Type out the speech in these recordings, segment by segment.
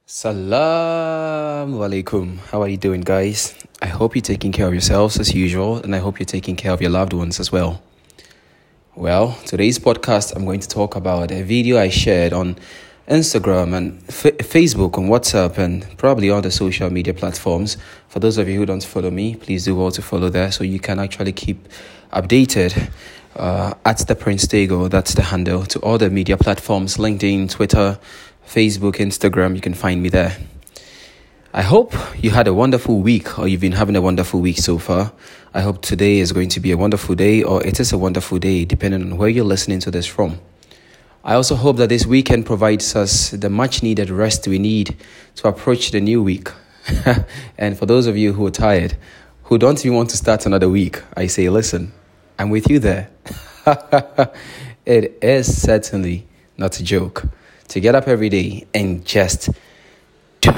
Salam alaikum. How are you doing, guys? I hope you're taking care of yourselves as usual, and I hope you're taking care of your loved ones as well. Well, today's podcast, I'm going to talk about a video I shared on Instagram and Facebook, on WhatsApp, and probably other social media platforms. For those of you who don't follow me, please do well to follow there so you can actually keep updated. At the Prince Tego, that's the handle, to all the media platforms, LinkedIn, Twitter, Facebook, Instagram. You can find me there. I hope you had a wonderful week, or you've been having a wonderful week so far. I hope today is going to be a wonderful day, or it is a wonderful day, depending on where you're listening to this from. I also hope that this weekend provides us the much needed rest we need to approach the new week. And for those of you who are tired, who don't even want to start another week, I say, listen, I'm with you there. It is certainly not a joke to get up every day and just do.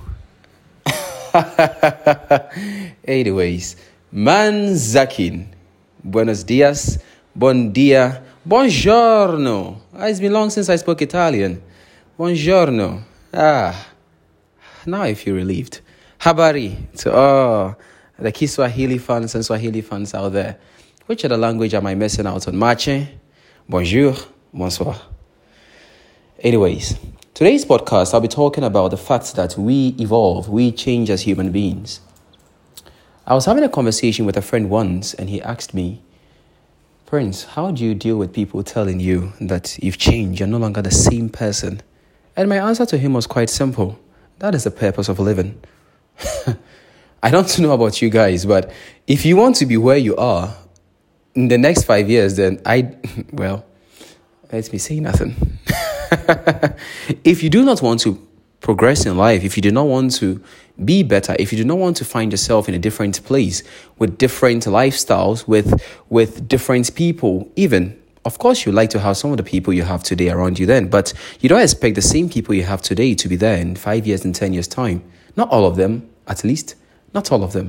Anyways, Manzakin. Buenos dias, bon dia, buongiorno. It's been long since I spoke Italian. Buongiorno. Now I feel relieved. Habari to all the Kiswahili fans and Swahili fans out there. Which other language am I missing out on? Mache, bonjour, bonsoir. Anyways, today's podcast, I'll be talking about the fact that we evolve, we change as human beings. I was having a conversation with a friend once, and he asked me, Prince, how do you deal with people telling you that you've changed, you're no longer the same person? And my answer to him was quite simple. That is the purpose of living. I don't know about you guys, but if you want to be where you are in the next 5 years, then let me say nothing. If you do not want to progress in life, if you do not want to be better, if you do not want to find yourself in a different place with different lifestyles, with different people, even, of course, you like to have some of the people you have today around you then, but you don't expect the same people you have today to be there in 5 years and 10 years' time. Not all of them, at least. Not all of them.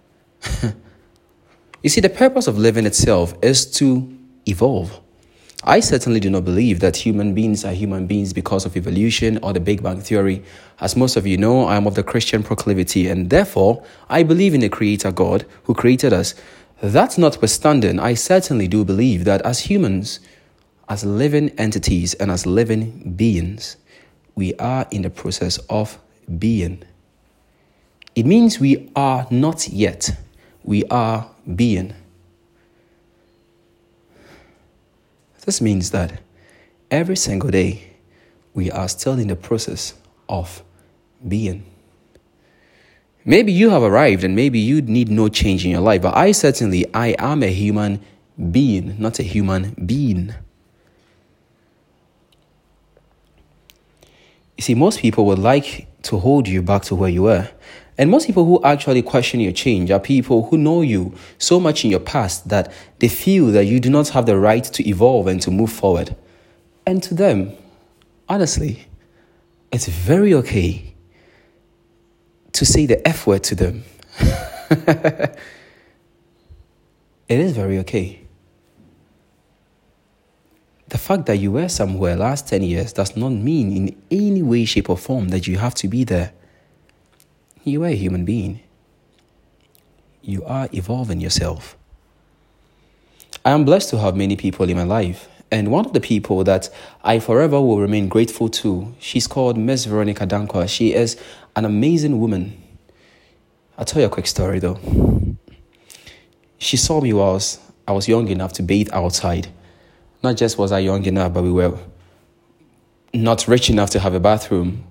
You see, the purpose of living itself is to evolve. I certainly do not believe that human beings are human beings because of evolution or the Big Bang Theory. As most of you know, I am of the Christian proclivity, and therefore, I believe in a creator God who created us. That notwithstanding, I certainly do believe that as humans, as living entities and as living beings, we are in the process of being. It means we are not yet, we are being. This means that every single day, we are still in the process of being. Maybe you have arrived and maybe you need no change in your life, but I am a human being, not a human being. You see, most people would like to hold you back to where you were. And most people who actually question your change are people who know you so much in your past that they feel that you do not have the right to evolve and to move forward. And to them, honestly, it's very okay to say the F word to them. It is very okay. The fact that you were somewhere last 10 years does not mean in any way, shape, or form that you have to be there. You are a human being. You are evolving yourself. I am blessed to have many people in my life. And one of the people that I forever will remain grateful to, she's called Miss Veronica Dankwa. She is an amazing woman. I'll tell you a quick story though. She saw me whilst I was young enough to bathe outside. Not just was I young enough, but we were not rich enough to have a bathroom.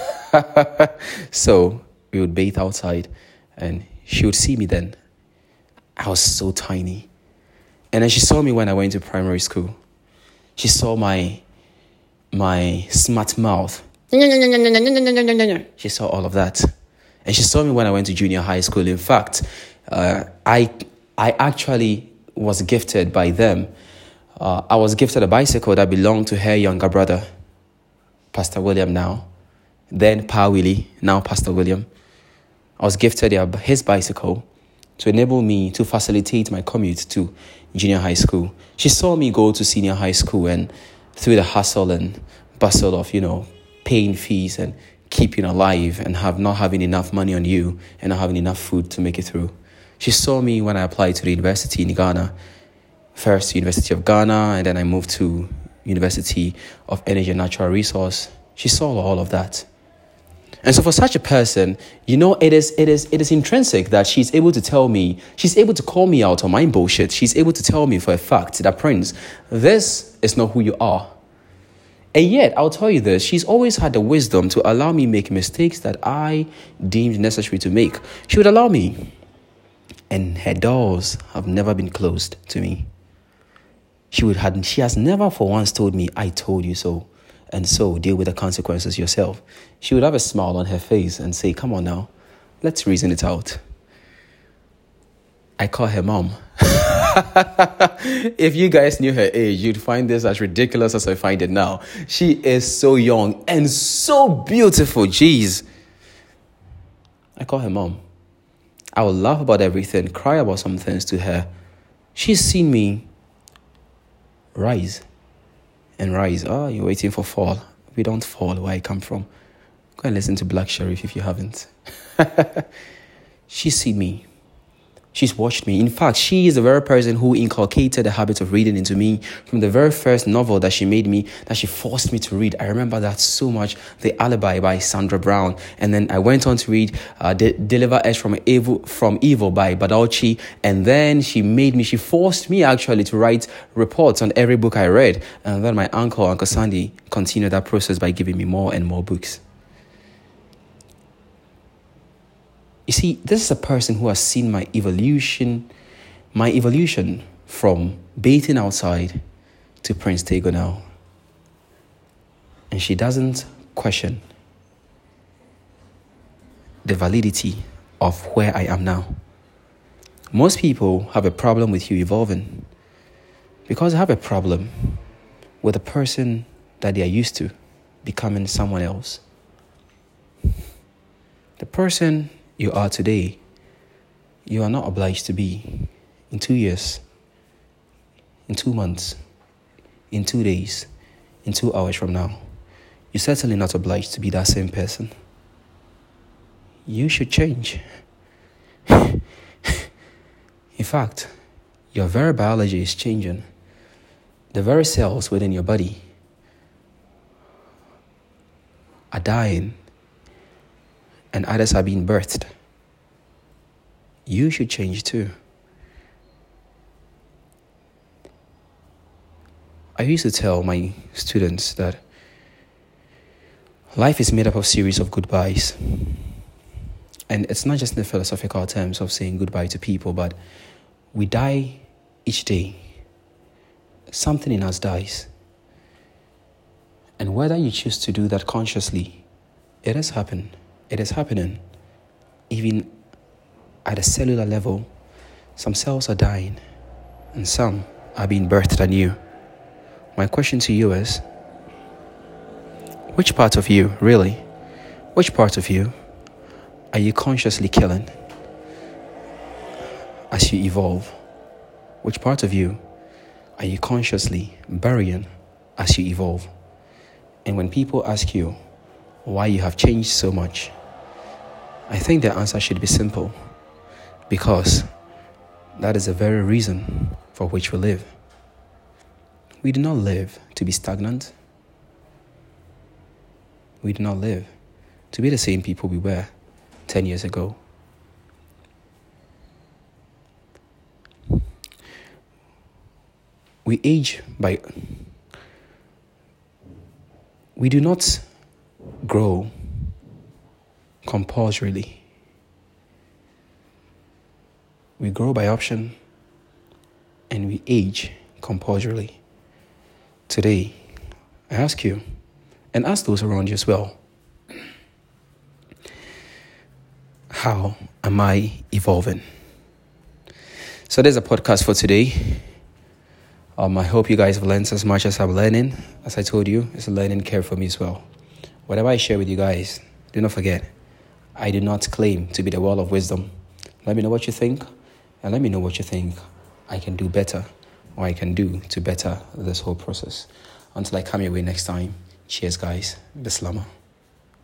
So we would bathe outside and she would see me then. I was so tiny. And then she saw me when I went to primary school. She saw my smart mouth. She saw all of that. And she saw me when I went to junior high school. In fact, I actually was gifted by them. I was gifted a bicycle that belonged to her younger brother, Pastor William now. Then Pa Willie, now Pastor William. I was gifted his bicycle to enable me to facilitate my commute to junior high school. She saw me go to senior high school, and through the hustle and bustle of, paying fees and keeping alive and not having enough money on you and not having enough food to make it through. She saw me when I applied to the university in Ghana. First, University of Ghana, and then I moved to University of Energy and Natural Resource. She saw all of that. And so for such a person, it is intrinsic that she's able to tell me, she's able to call me out on my bullshit. She's able to tell me for a fact that, Prince, this is not who you are. And yet, I'll tell you this, she's always had the wisdom to allow me make mistakes that I deemed necessary to make. She would allow me. And her doors have never been closed to me. She has never for once told me, I told you so, and so deal with the consequences yourself. She would have a smile on her face and say, come on now, let's reason it out. I call her mom. If you guys knew her age, you'd find this as ridiculous as I find it now. She is so young and so beautiful. Jeez. I call her mom. I will laugh about everything, cry about some things to her. She's seen me rise and rise. Oh, you're waiting for fall. We don't fall where I come from. Go and listen to Black Sheriff if you haven't. She's seen me. She's watched me. In fact, she is the very person who inculcated the habit of reading into me from the very first novel that she forced me to read. I remember that so much. The Alibi by Sandra Brown. And then I went on to read Deliver Us from Evil by Badauchi. And then she forced me actually to write reports on every book I read. And then my Uncle Sandy, continued that process by giving me more and more books. You see, this is a person who has seen my evolution from bathing outside to Prince Tego now. And she doesn't question the validity of where I am now. Most people have a problem with you evolving because they have a problem with the person that they are used to becoming someone else. The person you are today, you are not obliged to be in 2 years, in 2 months, in 2 days, in 2 hours from now. You're certainly not obliged to be that same person. You should change. In fact, your very biology is changing. The very cells within your body are dying and others are being birthed. You should change too. I used to tell my students that life is made up of a series of goodbyes. And it's not just in the philosophical terms of saying goodbye to people, but we die each day. Something in us dies. And whether you choose to do that consciously, it has happened. It is happening. Even at a cellular level, some cells are dying and some are being birthed anew. My question to you is, which part of you, really, which part of you are you consciously killing as you evolve? Which part of you are you consciously burying as you evolve? And when people ask you why you have changed so much, I think the answer should be simple, because that is the very reason for which we live. We do not live to be stagnant. We do not live to be the same people we were 10 years ago. We age by... We do not grow compulsorily. We grow by option and we age compulsorily. Today, I ask you, and ask those around you as well, how am I evolving? So there's a podcast for today. I hope you guys have learned as much as I'm learning. As I told you, it's a learning curve for me as well. Whatever I share with you guys, do not forget, I do not claim to be the wall of wisdom. Let me know what you think, and let me know what you think I can do better, or I can do to better this whole process. Until I come your way next time, cheers guys, Bislama.